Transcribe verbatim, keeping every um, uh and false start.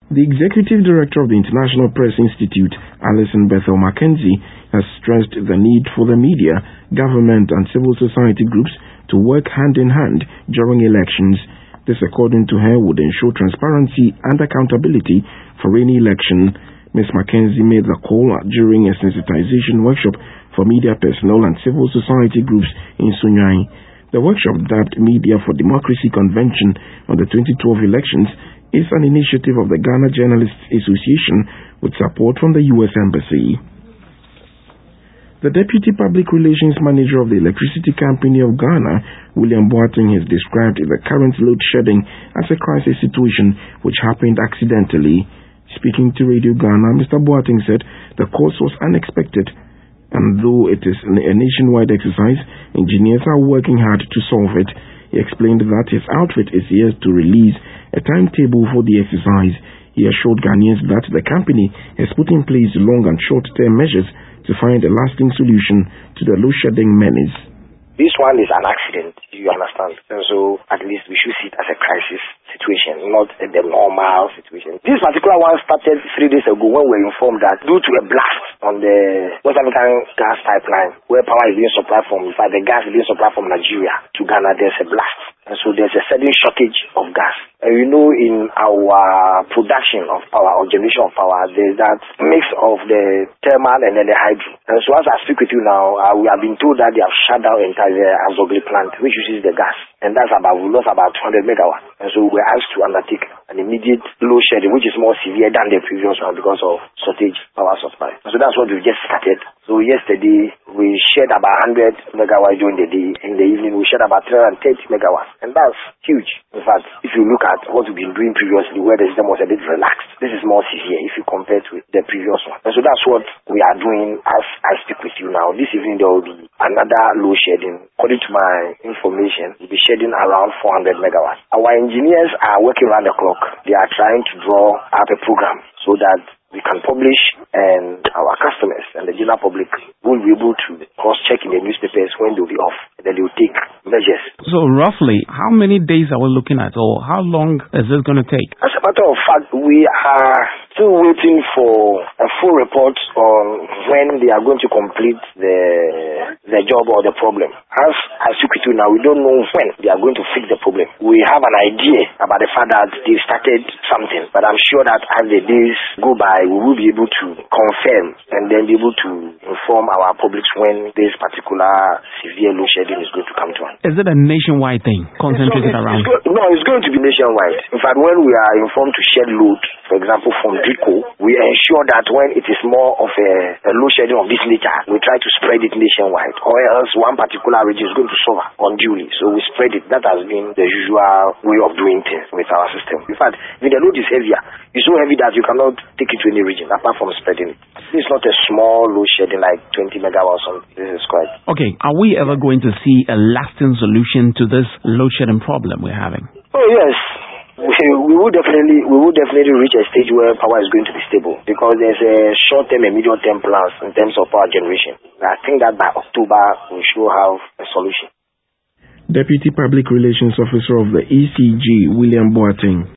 The Executive Director of the International Press Institute, Alison Bethel Mackenzie, has stressed the need for the media, government and civil society groups to work hand in hand during elections. This, according to her, would ensure transparency and accountability for any election. Miz Mackenzie made the call during a sensitization workshop for media personnel and civil society groups in Sunyani. The workshop, dubbed Media for Democracy Convention on the twenty twelve elections, is an initiative of the Ghana Journalists Association with support from the U S Embassy. The Deputy Public Relations Manager of the Electricity Company of Ghana, William Boateng, has described the current load shedding as a crisis situation which happened accidentally. Speaking to Radio Ghana, Mister Boateng said the cause was unexpected, and though it is a nationwide exercise, engineers are working hard to solve it. He explained that his outfit is here to release a timetable for the exercise. He assured Ghanaians that the company has put in place long and short-term measures to find a lasting solution to the load-shedding menace. This one is an accident, you understand? And so at least we should see it as a crisis situation, not the normal situation. This particular one started three days ago when we were informed that due to a blast on the West African gas pipeline, where power is being supplied from, in fact the gas is being supplied from Nigeria to Ghana, there's a blast. And so there's a sudden shortage of gas. And you know, in our production of power or generation of power, there's that mix of the thermal and then the hydro. And so as I speak with you now, uh, we have been told that they have shut down entire Azogli plant, which uses the gas. And that's about, we lost about two hundred megawatts. And so we're asked to undertake an immediate load shedding, which is more severe than the previous one because of shortage power supply. And so that's what we just started. So yesterday, we shared about one hundred megawatts during the day. In the evening, we shared about three hundred thirty megawatts. And that's huge. In fact, if you look at what we've been doing previously, where the system was a bit relaxed, this is more severe if you compare to the previous one. And so that's what we are doing as I speak with you now. This evening, there will be another load shedding. According to my information, we'll be shedding around four hundred megawatts. Our engineers are working around the clock. They are trying to draw up a program so that we can publish, and our customers and the general public will be able to cross-check in the newspapers when they'll be off, and then they'll take measures. So roughly, how many days are we looking at, or how long is this going to take? As a matter of fact, we are still waiting for a full report on when they are going to complete the the job or the problem. As I speak with you now, we don't know when they are going to fix the problem. We have an idea about the fact that they started something, but I'm sure that as the days go by, we will be able to confirm and then be able to inform our publics when this particular severe load shedding is going to come to an end. Is it a nationwide thing concentrated it's, around? It's go, no, it's going to be nationwide. In fact, when we are informed to shed load, for example, from DRICO, we ensure that when it is more of a, a load shedding of this nature, we try to spread it nationwide, or else one particular region is going to suffer unduly. So we spread it. That has been the usual way of doing things with our system. In fact, if the load is heavier, it's so heavy that you cannot take it to any region apart from spreading it. This is not a small load shedding like twenty megawatts or something. This is quite. Okay, are we ever going to see a lasting solution to this load shedding problem we're having? Oh yes. We, we will definitely we will definitely reach a stage where power is going to be stable, because there's a short-term and medium-term plans in terms of power generation. I think that by October we should have a solution. Deputy Public Relations Officer of the E C G, William Boateng.